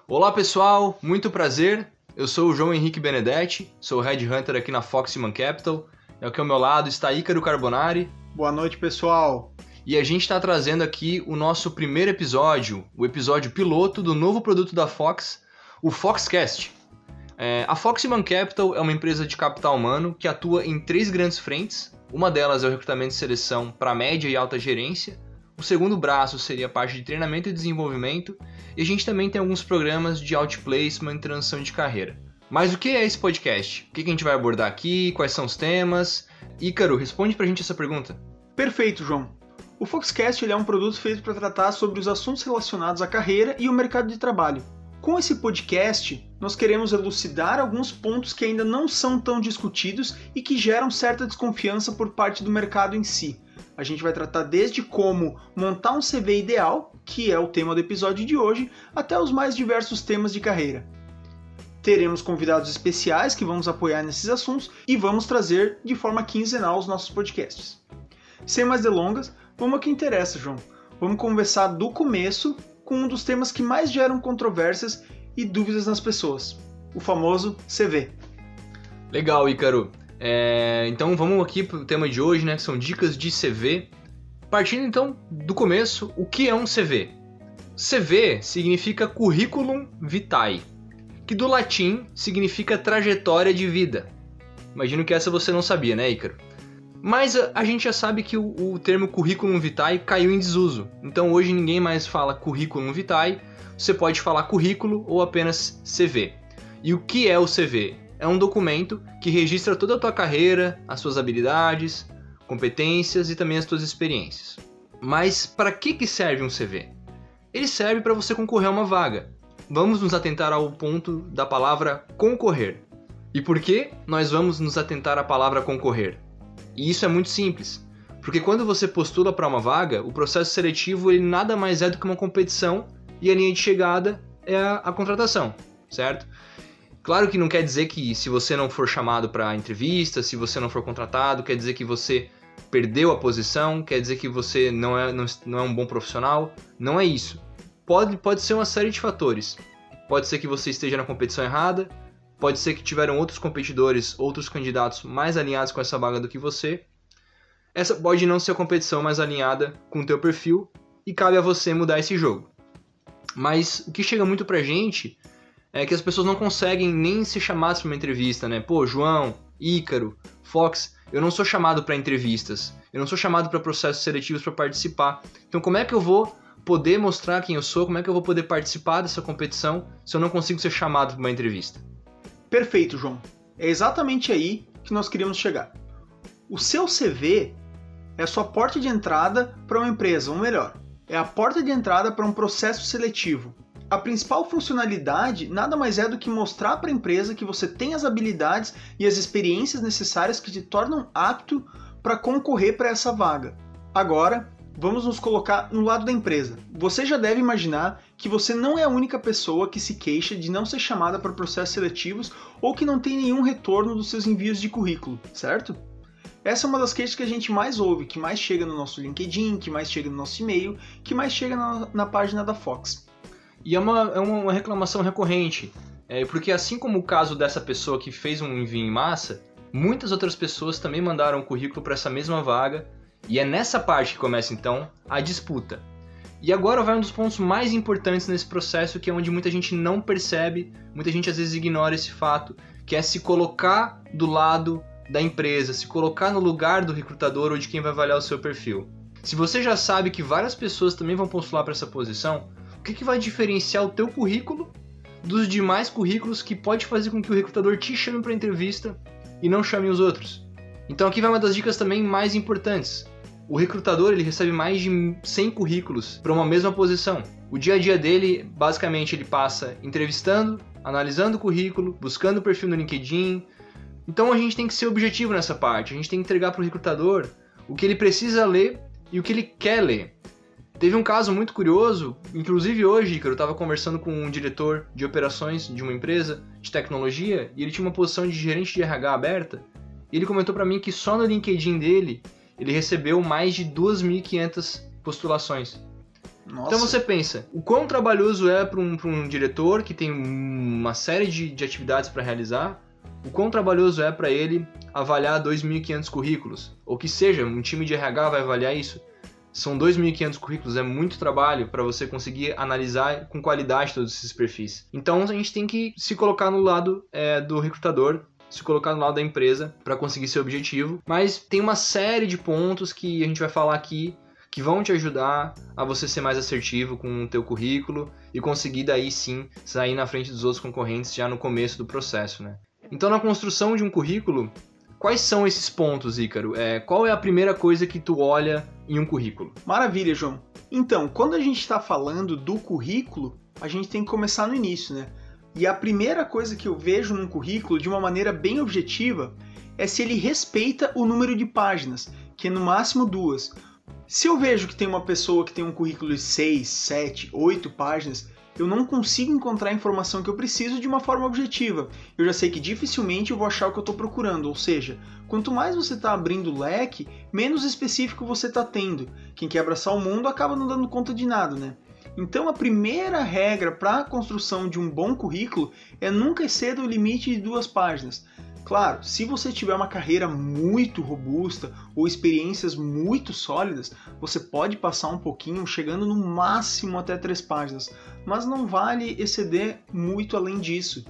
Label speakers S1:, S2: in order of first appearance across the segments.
S1: Olá pessoal, muito prazer. Eu sou o João Henrique Benedetti, sou Headhunter aqui na Fox Human Capital. Aqui ao meu lado está Ícaro Carbonari.
S2: Boa noite, pessoal.
S1: E a gente está trazendo aqui o nosso primeiro episódio, o episódio piloto do novo produto da Fox, o Foxcast. A Fox Human Capital é uma empresa de capital humano que atua em 3 grandes frentes. Uma delas é o recrutamento e seleção para média e alta gerência. O segundo braço seria a parte de treinamento e desenvolvimento. E a gente também tem alguns programas de outplacement e transição de carreira. Mas o que é esse podcast? O que a gente vai abordar aqui? Quais são os temas? Ícaro, responde pra gente essa pergunta.
S2: Perfeito, João. O Foxcast é um produto feito para tratar sobre os assuntos relacionados à carreira e o mercado de trabalho. Com esse podcast, nós queremos elucidar alguns pontos que ainda não são tão discutidos e que geram certa desconfiança por parte do mercado em si. A gente vai tratar desde como montar um CV ideal, que é o tema do episódio de hoje, até os mais diversos temas de carreira. Teremos convidados especiais que vamos apoiar nesses assuntos e vamos trazer de forma quinzenal os nossos podcasts. Sem mais delongas, vamos ao que interessa, João. Vamos conversar do começo com um dos temas que mais geram controvérsias e dúvidas nas pessoas, o famoso CV.
S1: Legal, Ícaro. Então vamos aqui para o tema de hoje, né, que são dicas de CV. Partindo então do começo, o que é um CV? CV significa Curriculum Vitae, que do latim significa trajetória de vida. Imagino que essa você não sabia, né, Ícaro? Mas a gente já sabe que o termo Curriculum Vitae caiu em desuso. Então hoje ninguém mais fala Curriculum Vitae, você pode falar currículo ou apenas CV. E o que é o CV? É um documento que registra toda a tua carreira, as suas habilidades, competências e também as tuas experiências. Mas para que serve um CV? Ele serve para você concorrer a uma vaga. Vamos nos atentar ao ponto da palavra concorrer. E por que nós vamos nos atentar à palavra concorrer? E isso é muito simples, porque quando você postula para uma vaga, o processo seletivo ele nada mais é do que uma competição e a linha de chegada é a contratação, certo? Claro que não quer dizer que se você não for chamado para entrevista, se você não for contratado, quer dizer que você perdeu a posição, quer dizer que você não é um bom profissional. Não é isso. Pode ser uma série de fatores. Pode ser que você esteja na competição errada, pode ser que tiveram outros competidores, outros candidatos mais alinhados com essa vaga do que você. Essa pode não ser a competição mais alinhada com o teu perfil e cabe a você mudar esse jogo. Mas o que chega muito pra gente é que as pessoas não conseguem nem ser chamadas para uma entrevista, né? Pô, João, Ícaro, Fox, eu não sou chamado para entrevistas, eu não sou chamado para processos seletivos para participar. Então como é que eu vou poder mostrar quem eu sou, como é que eu vou poder participar dessa competição se eu não consigo ser chamado para uma entrevista?
S2: Perfeito, João. É exatamente aí que nós queríamos chegar. O seu CV é a sua porta de entrada para uma empresa, ou melhor, é a porta de entrada para um processo seletivo. A principal funcionalidade nada mais é do que mostrar para a empresa que você tem as habilidades e as experiências necessárias que te tornam apto para concorrer para essa vaga. Agora, vamos nos colocar no lado da empresa. Você já deve imaginar que você não é a única pessoa que se queixa de não ser chamada para processos seletivos ou que não tem nenhum retorno dos seus envios de currículo, certo? Essa é uma das queixas que a gente mais ouve, que mais chega no nosso LinkedIn, que mais chega no nosso e-mail, que mais chega na página da Fox.
S1: E é uma reclamação recorrente, porque assim como o caso dessa pessoa que fez um envio em massa, muitas outras pessoas também mandaram o currículo para essa mesma vaga, e é nessa parte que começa então a disputa. E agora vai um dos pontos mais importantes nesse processo, que é onde muita gente não percebe, muita gente às vezes ignora esse fato, que é se colocar do lado da empresa, se colocar no lugar do recrutador ou de quem vai avaliar o seu perfil. Se você já sabe que várias pessoas também vão postular para essa posição, o que vai diferenciar o teu currículo dos demais currículos que pode fazer com que o recrutador te chame para entrevista e não chame os outros? Então aqui vai uma das dicas também mais importantes. O recrutador ele recebe mais de 100 currículos para uma mesma posição. O dia a dia dele, basicamente, ele passa entrevistando, analisando o currículo, buscando o perfil no LinkedIn. Então a gente tem que ser objetivo nessa parte. A gente tem que entregar para o recrutador o que ele precisa ler e o que ele quer ler. Teve um caso muito curioso, inclusive hoje, Ícaro, eu estava conversando com um diretor de operações de uma empresa de tecnologia e ele tinha uma posição de gerente de RH aberta e ele comentou para mim que só no LinkedIn dele ele recebeu mais de 2.500 postulações.
S2: Nossa.
S1: Então você pensa, o quão trabalhoso é para um diretor que tem uma série de atividades para realizar, o quão trabalhoso é para ele avaliar 2.500 currículos, ou que seja, um time de RH vai avaliar isso. São 2.500 currículos, é muito trabalho para você conseguir analisar com qualidade todos esses perfis. Então a gente tem que se colocar no lado do recrutador, se colocar no lado da empresa para conseguir seu objetivo. Mas tem uma série de pontos que a gente vai falar aqui que vão te ajudar a você ser mais assertivo com o teu currículo e conseguir daí sim sair na frente dos outros concorrentes já no começo do processo, né? Então na construção de um currículo, quais são esses pontos, Ícaro? Qual é a primeira coisa que tu olha em um currículo?
S2: Maravilha, João. Então, quando a gente está falando do currículo, a gente tem que começar no início, né? E a primeira coisa que eu vejo num currículo, de uma maneira bem objetiva, é se ele respeita o número de páginas, que é no máximo 2. Se eu vejo que tem uma pessoa que tem um currículo de 6, 7, 8 páginas, eu não consigo encontrar a informação que eu preciso de uma forma objetiva. Eu já sei que dificilmente eu vou achar o que eu estou procurando, ou seja, quanto mais você está abrindo o leque, menos específico você está tendo. Quem quer abraçar o mundo acaba não dando conta de nada, né? Então a primeira regra para a construção de um bom currículo é nunca exceder o limite de 2 páginas. Claro, se você tiver uma carreira muito robusta ou experiências muito sólidas, você pode passar um pouquinho, chegando no máximo até 3 páginas, mas não vale exceder muito além disso.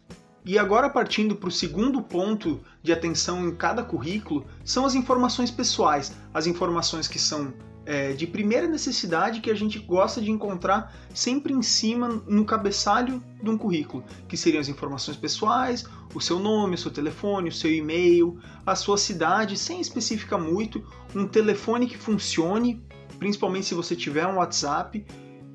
S2: E agora, partindo para o segundo ponto de atenção em cada currículo, são as informações pessoais, as informações que são de primeira necessidade, que a gente gosta de encontrar sempre em cima, no cabeçalho de um currículo, que seriam as informações pessoais, o seu nome, o seu telefone, o seu e-mail, a sua cidade, sem especificar muito, um telefone que funcione, principalmente se você tiver um WhatsApp,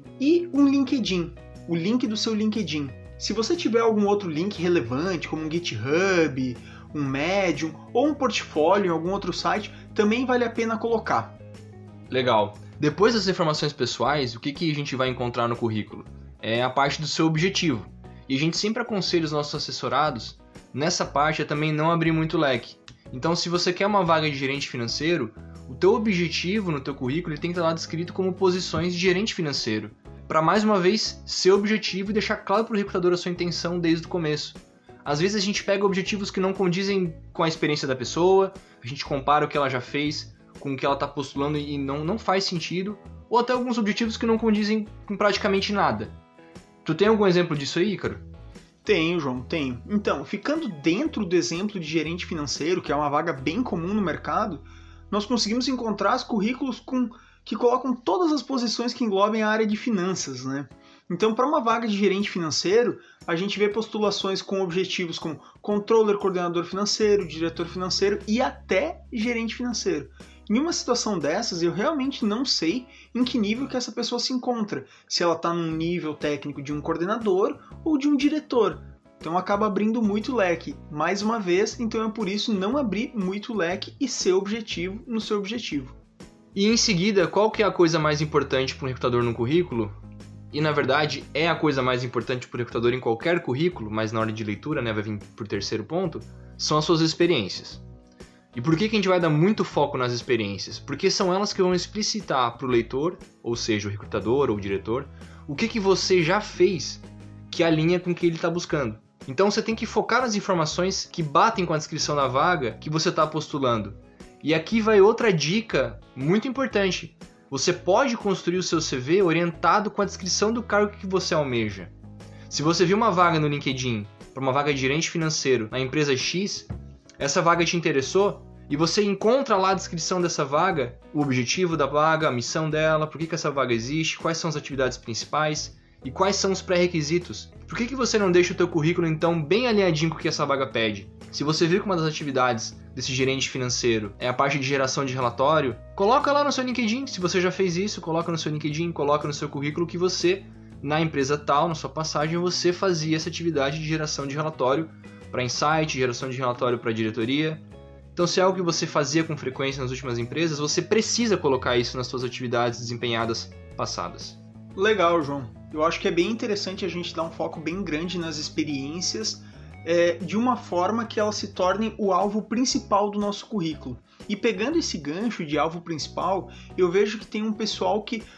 S2: e um LinkedIn, o link do seu LinkedIn. Se você tiver algum outro link relevante, como um GitHub, um Medium ou um portfólio em algum outro site, também vale a pena colocar.
S1: Legal. Depois das informações pessoais, o que a gente vai encontrar no currículo? É a parte do seu objetivo. E a gente sempre aconselha os nossos assessorados, nessa parte, é também não abrir muito leque. Então, se você quer uma vaga de gerente financeiro, o teu objetivo no teu currículo ele tem que estar lá descrito como posições de gerente financeiro. Para, mais uma vez, ser objetivo e deixar claro para o recrutador a sua intenção desde o começo. Às vezes a gente pega objetivos que não condizem com a experiência da pessoa, a gente compara o que ela já fez com o que ela está postulando e não faz sentido, ou até alguns objetivos que não condizem com praticamente nada. Tu tem algum exemplo disso aí, Ícaro?
S2: Tenho, João, tenho. Então, ficando dentro do exemplo de gerente financeiro, que é uma vaga bem comum no mercado, nós conseguimos encontrar os currículos que colocam todas as posições que englobem a área de finanças, né? Então, para uma vaga de gerente financeiro, a gente vê postulações com objetivos como controller, coordenador financeiro, diretor financeiro e até gerente financeiro. Em uma situação dessas, eu realmente não sei em que nível que essa pessoa se encontra, se ela está num nível técnico de um coordenador ou de um diretor. Então acaba abrindo muito leque. Mais uma vez, então é por isso não abrir muito leque e ser objetivo no seu objetivo.
S1: E em seguida, qual que é a coisa mais importante para um recrutador no currículo? E na verdade é a coisa mais importante para o recrutador em qualquer currículo, mas na hora de leitura, né, vai vir por terceiro ponto, são as suas experiências. E por que a gente vai dar muito foco nas experiências? Porque são elas que vão explicitar para o leitor, ou seja, o recrutador ou o diretor, o que você já fez que alinha com o que ele está buscando. Então você tem que focar nas informações que batem com a descrição da vaga que você está postulando. E aqui vai outra dica muito importante. Você pode construir o seu CV orientado com a descrição do cargo que você almeja. Se você viu uma vaga no LinkedIn para uma vaga de gerente financeiro na empresa X, essa vaga te interessou e você encontra lá a descrição dessa vaga, o objetivo da vaga, a missão dela, por que essa vaga existe, quais são as atividades principais e quais são os pré-requisitos. Por que você não deixa o teu currículo então bem alinhadinho com o que essa vaga pede? Se você viu que uma das atividades desse gerente financeiro é a parte de geração de relatório, coloca lá no seu LinkedIn. Se você já fez isso, coloca no seu LinkedIn, coloca no seu currículo que você, na empresa tal, na sua passagem, você fazia essa atividade de geração de relatório para insight, geração de relatório para diretoria. Então, se é algo que você fazia com frequência nas últimas empresas, você precisa colocar isso nas suas atividades desempenhadas passadas.
S2: Legal, João. Eu acho que é bem interessante a gente dar um foco bem grande nas experiências, de uma forma que elas se tornem o alvo principal do nosso currículo. E pegando esse gancho de alvo principal, eu vejo que tem um pessoal que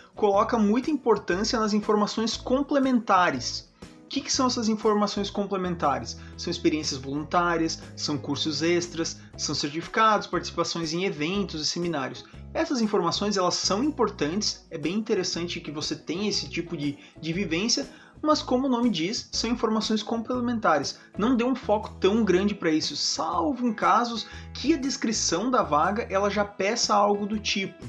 S2: coloca muita importância nas informações complementares. O que são essas informações complementares? São experiências voluntárias, são cursos extras, são certificados, participações em eventos e seminários. Essas informações elas são importantes, é bem interessante que você tenha esse tipo de vivência, mas como o nome diz, são informações complementares. Não dê um foco tão grande para isso, salvo em casos que a descrição da vaga ela já peça algo do tipo.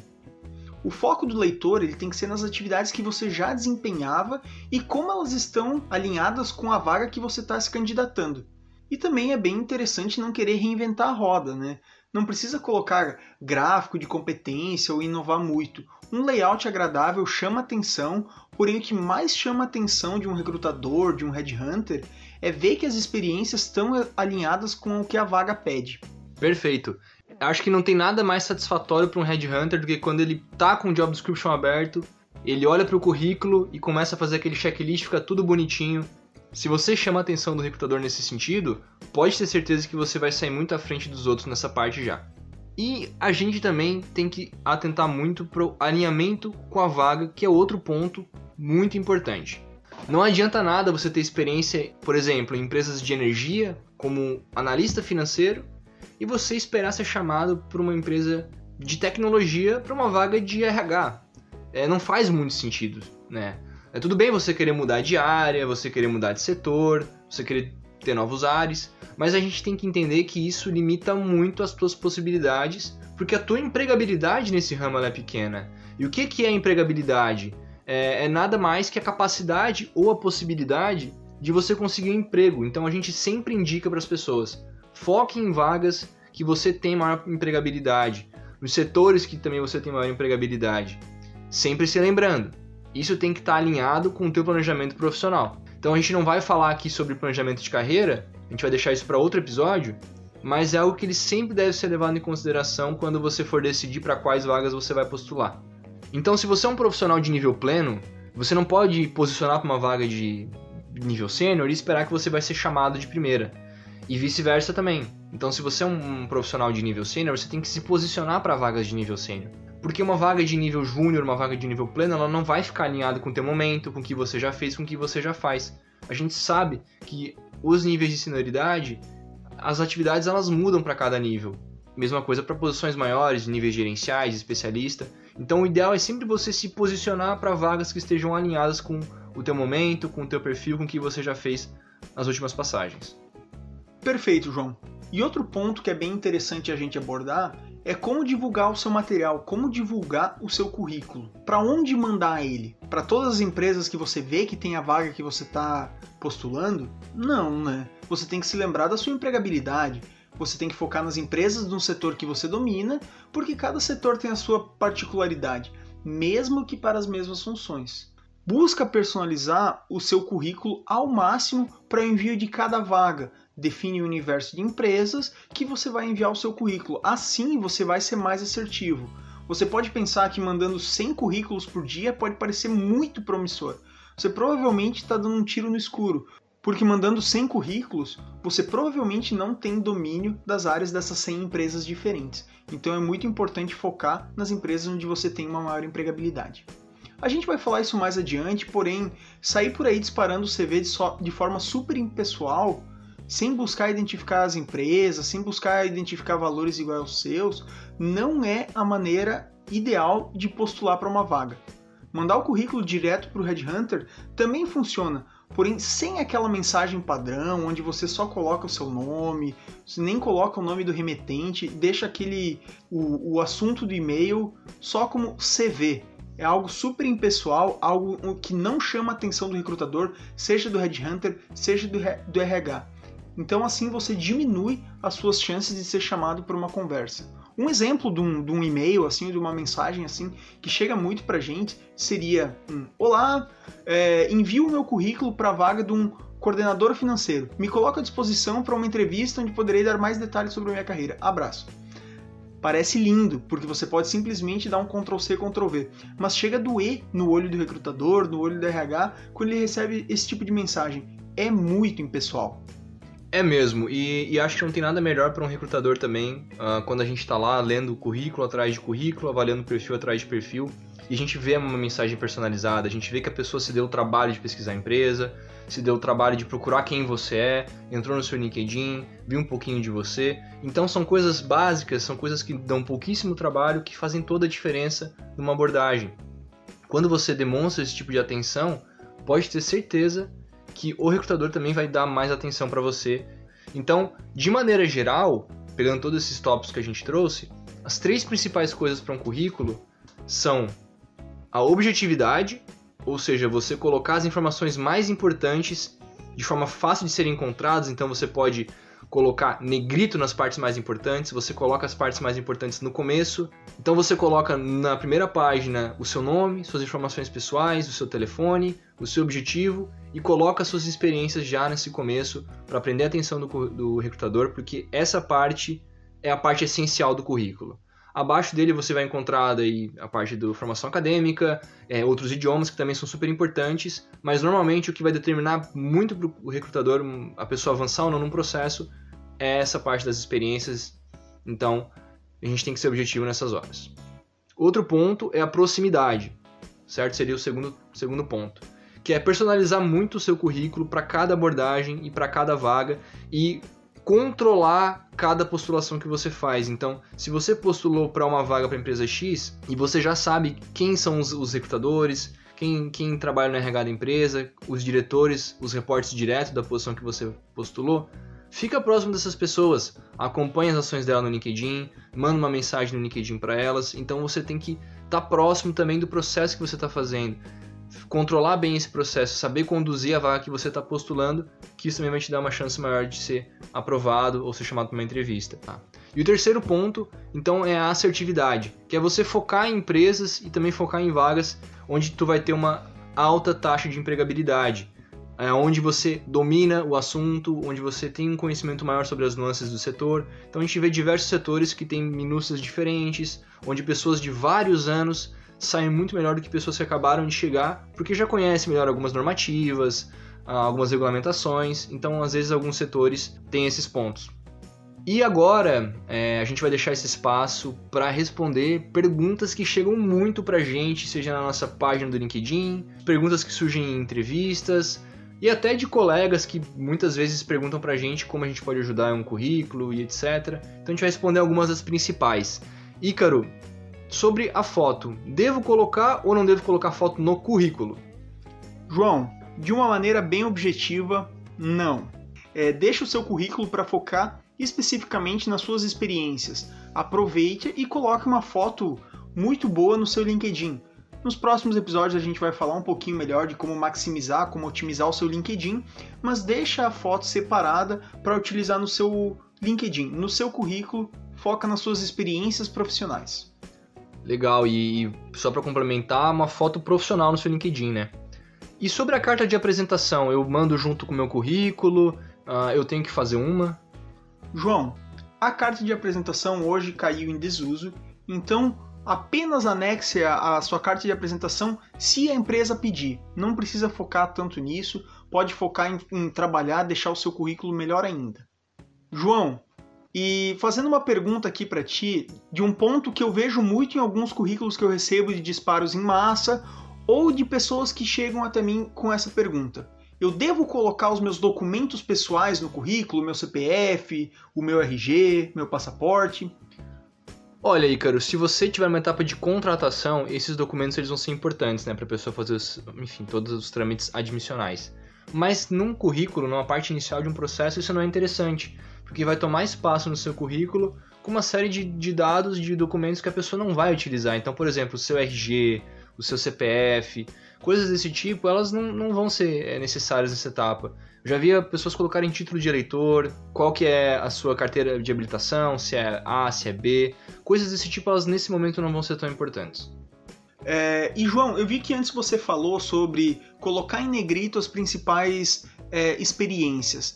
S2: O foco do leitor ele tem que ser nas atividades que você já desempenhava e como elas estão alinhadas com a vaga que você está se candidatando. E também é bem interessante não querer reinventar a roda, né? Não precisa colocar gráfico de competência ou inovar muito. Um layout agradável chama atenção, porém o que mais chama atenção de um recrutador, de um headhunter, é ver que as experiências estão alinhadas com o que a vaga pede.
S1: Perfeito. Acho que não tem nada mais satisfatório para um headhunter do que quando ele tá com o job description aberto, ele olha para o currículo e começa a fazer aquele checklist, fica tudo bonitinho. Se você chama a atenção do recrutador nesse sentido, pode ter certeza que você vai sair muito à frente dos outros nessa parte já. E a gente também tem que atentar muito para o alinhamento com a vaga, que é outro ponto muito importante. Não adianta nada você ter experiência, por exemplo, em empresas de energia, como analista financeiro, e você esperar ser chamado por uma empresa de tecnologia para uma vaga de RH. Não faz muito sentido, né? É tudo bem você querer mudar de área, você querer mudar de setor, você querer ter novos ares, mas a gente tem que entender que isso limita muito as suas possibilidades, porque a tua empregabilidade nesse ramo ela é pequena. E o que é empregabilidade? É nada mais que a capacidade ou a possibilidade de você conseguir um emprego. Então a gente sempre indica para as pessoas, foque em vagas que você tem maior empregabilidade, nos setores que também você tem maior empregabilidade. Sempre se lembrando, isso tem que estar alinhado com o teu planejamento profissional. Então a gente não vai falar aqui sobre planejamento de carreira, a gente vai deixar isso para outro episódio, mas é algo que ele sempre deve ser levado em consideração quando você for decidir para quais vagas você vai postular. Então se você é um profissional de nível pleno, você não pode posicionar para uma vaga de nível sênior e esperar que você vai ser chamado de primeira. E vice-versa também. Então se você é um profissional de nível sênior, você tem que se posicionar para vagas de nível sênior. Porque uma vaga de nível júnior, uma vaga de nível pleno, ela não vai ficar alinhada com o teu momento, com o que você já fez, com o que você já faz. A gente sabe que os níveis de senioridade, as atividades elas mudam para cada nível. Mesma coisa para posições maiores, níveis gerenciais, especialista. Então o ideal é sempre você se posicionar para vagas que estejam alinhadas com o teu momento, com o teu perfil, com o que você já fez nas últimas passagens.
S2: Perfeito, João. E outro ponto que é bem interessante a gente abordar é como divulgar o seu material, como divulgar o seu currículo. Para onde mandar ele? Para todas as empresas que você vê que tem a vaga que você está postulando? Não, né? Você tem que se lembrar da sua empregabilidade. Você tem que focar nas empresas do setor que você domina, porque cada setor tem a sua particularidade, mesmo que para as mesmas funções. Busca personalizar o seu currículo ao máximo para o envio de cada vaga. Define o universo de empresas que você vai enviar o seu currículo. Assim você vai ser mais assertivo. Você pode pensar que mandando 100 currículos por dia pode parecer muito promissor. Você provavelmente está dando um tiro no escuro, porque mandando 100 currículos, você provavelmente não tem domínio das áreas dessas 100 empresas diferentes. Então é muito importante focar nas empresas onde você tem uma maior empregabilidade. A gente vai falar isso mais adiante, porém, sair por aí disparando o CV de forma super impessoal, sem buscar identificar as empresas, sem buscar identificar valores iguais aos seus, não é a maneira ideal de postular para uma vaga. Mandar o currículo direto para o headhunter também funciona, porém sem aquela mensagem padrão, onde você só coloca o seu nome, você nem coloca o nome do remetente, deixa o assunto do e-mail só como CV. É algo super impessoal, algo que não chama a atenção do recrutador, seja do headhunter, seja do RH. Então assim você diminui as suas chances de ser chamado para uma conversa. Um exemplo de um e-mail, assim, de uma mensagem assim, que chega muito pra gente seria: Olá, envio o meu currículo para a vaga de um coordenador financeiro. Me coloco à disposição para uma entrevista onde poderei dar mais detalhes sobre a minha carreira. Abraço. Parece lindo, porque você pode simplesmente dar um Ctrl+C, Ctrl+V, mas chega a doer no olho do recrutador, no olho do RH, quando ele recebe esse tipo de mensagem. É muito impessoal.
S1: É mesmo, e acho que não tem nada melhor para um recrutador também, quando a gente está lá lendo currículo atrás de currículo, avaliando perfil atrás de perfil, e a gente vê uma mensagem personalizada, a gente vê que a pessoa se deu o trabalho de pesquisar a empresa, se deu o trabalho de procurar quem você é, entrou no seu LinkedIn, viu um pouquinho de você. Então são coisas básicas, são coisas que dão pouquíssimo trabalho, que fazem toda a diferença numa abordagem. Quando você demonstra esse tipo de atenção, pode ter certeza que o recrutador também vai dar mais atenção para você. Então, de maneira geral, pegando todos esses tópicos que a gente trouxe, as 3 principais coisas para um currículo são a objetividade, ou seja, você colocar as informações mais importantes de forma fácil de serem encontradas, então você pode colocar negrito nas partes mais importantes, você coloca as partes mais importantes no começo, então você coloca na primeira página o seu nome, suas informações pessoais, o seu telefone, o seu objetivo e coloca suas experiências já nesse começo para prender a atenção do recrutador, porque essa parte é a parte essencial do currículo. Abaixo dele você vai encontrar daí a parte da formação acadêmica, outros idiomas que também são super importantes, mas normalmente o que vai determinar muito para o recrutador, a pessoa avançar ou não num processo, é essa parte das experiências. Então a gente tem que ser objetivo nessas horas. Outro ponto é a proximidade, certo? Seria o segundo ponto, que é personalizar muito o seu currículo para cada abordagem e para cada vaga e controlar cada postulação que você faz. Então, se você postulou para uma vaga para a empresa X e você já sabe quem são os recrutadores, quem trabalha no RH da empresa, os diretores, os reportes diretos da posição que você postulou, fica próximo dessas pessoas, acompanha as ações dela no LinkedIn, manda uma mensagem no LinkedIn para elas. Então você tem que estar próximo também do processo que você está fazendo, controlar bem esse processo, saber conduzir a vaga que você está postulando, que isso também vai te dar uma chance maior de ser aprovado ou ser chamado para uma entrevista. Tá? E o terceiro ponto, então, é a assertividade, que é você focar em empresas e também focar em vagas onde tu vai ter uma alta taxa de empregabilidade, onde você domina o assunto, onde você tem um conhecimento maior sobre as nuances do setor. Então a gente vê diversos setores que têm minúcias diferentes, onde pessoas de vários anos saem muito melhor do que pessoas que acabaram de chegar, porque já conhecem melhor algumas normativas, algumas regulamentações, então às vezes alguns setores têm esses pontos. E agora a gente vai deixar esse espaço para responder perguntas que chegam muito pra gente, seja na nossa página do LinkedIn, perguntas que surgem em entrevistas, e até de colegas que muitas vezes perguntam pra gente como a gente pode ajudar em um currículo e etc. Então a gente vai responder algumas das principais. Ícaro, sobre a foto, devo colocar ou não devo colocar foto no currículo?
S2: João, de uma maneira bem objetiva, não. Deixa o seu currículo para focar especificamente nas suas experiências. Aproveite e coloque uma foto muito boa no seu LinkedIn. Nos próximos episódios a gente vai falar um pouquinho melhor de como maximizar, como otimizar o seu LinkedIn, mas deixa a foto separada para utilizar no seu LinkedIn. No seu currículo, foca nas suas experiências profissionais.
S1: Legal, e só para complementar, uma foto profissional no seu LinkedIn, né? E sobre a carta de apresentação, eu mando junto com o meu currículo, eu tenho que fazer uma?
S2: João, a carta de apresentação hoje caiu em desuso, então apenas anexe a sua carta de apresentação se a empresa pedir. Não precisa focar tanto nisso, pode focar em trabalhar, deixar o seu currículo melhor ainda. João, e fazendo uma pergunta aqui para ti, de um ponto que eu vejo muito em alguns currículos que eu recebo de disparos em massa, ou de pessoas que chegam até mim com essa pergunta. Eu devo colocar os meus documentos pessoais no currículo, meu CPF, o meu RG, meu passaporte?
S1: Olha, Ícaro, se você tiver uma etapa de contratação, esses documentos eles vão ser importantes, né, para a pessoa fazer todos os trâmites admissionais. Mas num currículo, numa parte inicial de um processo, isso não é interessante, porque vai tomar espaço no seu currículo com uma série de dados, de documentos que a pessoa não vai utilizar. Então, por exemplo, o seu RG, o seu CPF, coisas desse tipo, elas não vão ser necessárias nessa etapa. Eu já vi pessoas colocarem título de eleitor, qual que é a sua carteira de habilitação, se é A, se é B, coisas desse tipo, elas nesse momento não vão ser tão importantes.
S2: E João, eu vi que antes você falou sobre colocar em negrito as principais experiências.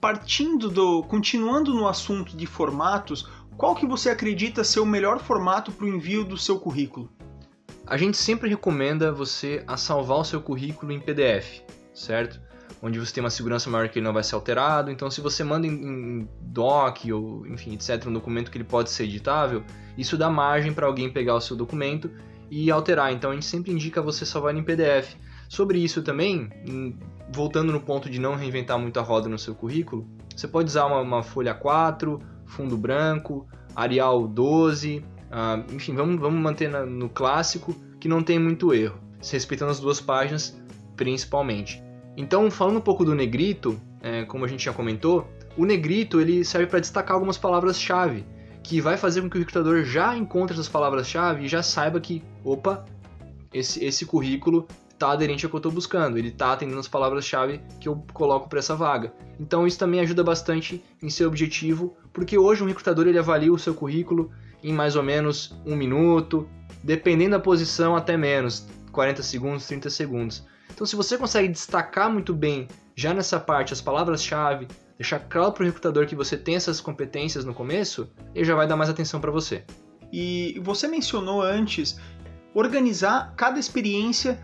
S2: Continuando no assunto de formatos, qual que você acredita ser o melhor formato para o envio do seu currículo?
S1: A gente sempre recomenda você a salvar o seu currículo em PDF, certo? Onde você tem uma segurança maior que ele não vai ser alterado. Então, se você manda em doc ou, enfim, etc., um documento que ele pode ser editável, isso dá margem para alguém pegar o seu documento e alterar. Então a gente sempre indica você salvar em PDF. Sobre isso também, voltando no ponto de não reinventar muito a roda no seu currículo, você pode usar uma folha 4, fundo branco, Arial 12, enfim, vamos manter no clássico, que não tem muito erro, respeitando as 2 páginas principalmente. Então, falando um pouco do negrito, como a gente já comentou, o negrito ele serve para destacar algumas palavras-chave, que vai fazer com que o recrutador já encontre essas palavras-chave e já saiba que, opa, esse currículo está aderente ao que eu estou buscando, ele está atendendo as palavras-chave que eu coloco para essa vaga. Então isso também ajuda bastante em seu objetivo, porque hoje um recrutador ele avalia o seu currículo em mais ou menos 1 minuto, dependendo da posição até menos, 40 segundos, 30 segundos. Então se você consegue destacar muito bem já nessa parte as palavras-chave, deixar claro para o recrutador que você tem essas competências no começo, ele já vai dar mais atenção para você.
S2: E você mencionou antes organizar cada experiência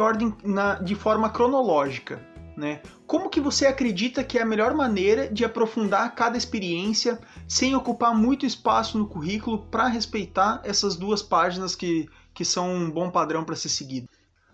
S2: de forma cronológica, né? Como que você acredita que é a melhor maneira de aprofundar cada experiência sem ocupar muito espaço no currículo para respeitar essas 2 páginas que são um bom padrão para ser seguido?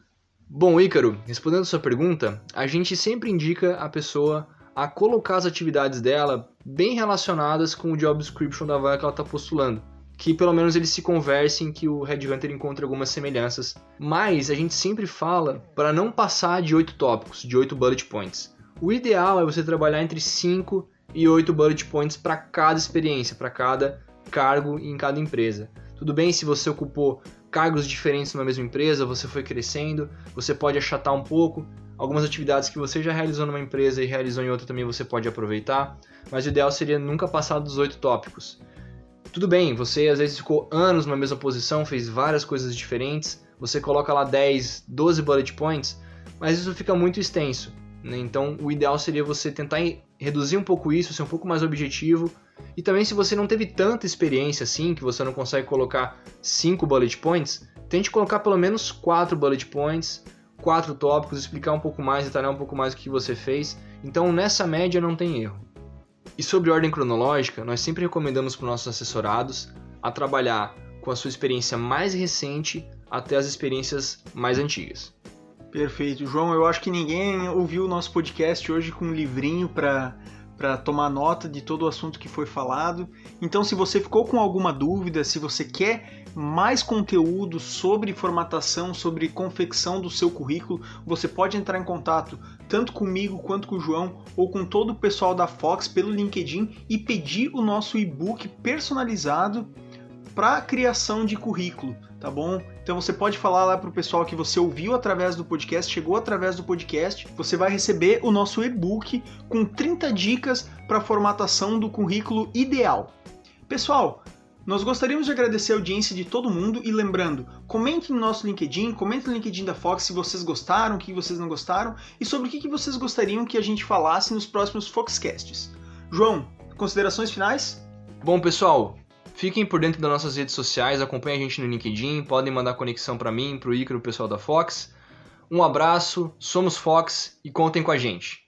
S1: Bom, Ícaro, respondendo a sua pergunta, a gente sempre indica a pessoa a colocar as atividades dela bem relacionadas com o job description da vaga que ela está postulando. Que pelo menos eles se conversem, que o headhunter encontre algumas semelhanças. Mas a gente sempre fala para não passar de 8 tópicos, de 8 bullet points. O ideal é você trabalhar entre 5 e 8 bullet points para cada experiência, para cada cargo em cada empresa. Tudo bem se você ocupou cargos diferentes numa mesma empresa, você foi crescendo, você pode achatar um pouco. Algumas atividades que você já realizou numa empresa e realizou em outra também você pode aproveitar. Mas o ideal seria nunca passar dos 8 tópicos. Tudo bem, você às vezes ficou anos na mesma posição, fez várias coisas diferentes, você coloca lá 10, 12 bullet points, mas isso fica muito extenso, né? Então o ideal seria você tentar reduzir um pouco isso, ser um pouco mais objetivo, e também se você não teve tanta experiência assim, que você não consegue colocar 5 bullet points, tente colocar pelo menos 4 bullet points, 4 tópicos, explicar um pouco mais, detalhar um pouco mais o que você fez, então nessa média não tem erro. E sobre ordem cronológica, nós sempre recomendamos para os nossos assessorados a trabalhar com a sua experiência mais recente até as experiências mais antigas.
S2: Perfeito. João, eu acho que ninguém ouviu o nosso podcast hoje com um livrinho para tomar nota de todo o assunto que foi falado. Então, se você ficou com alguma dúvida, se você quer mais conteúdo sobre formatação, sobre confecção do seu currículo, você pode entrar em contato tanto comigo quanto com o João ou com todo o pessoal da Fox pelo LinkedIn e pedir o nosso e-book personalizado para criação de currículo, tá bom? Então você pode falar lá para o pessoal que você ouviu através do podcast, chegou através do podcast, você vai receber o nosso e-book com 30 dicas para a formatação do currículo ideal. Pessoal, nós gostaríamos de agradecer a audiência de todo mundo e lembrando, comente no nosso LinkedIn, comente no LinkedIn da Fox se vocês gostaram, o que vocês não gostaram e sobre o que vocês gostariam que a gente falasse nos próximos Foxcasts. João, considerações finais?
S1: Bom, pessoal, fiquem por dentro das nossas redes sociais, acompanhem a gente no LinkedIn, podem mandar conexão para mim, para o Ícaro, o pessoal da Fox. Um abraço, somos Fox e contem com a gente.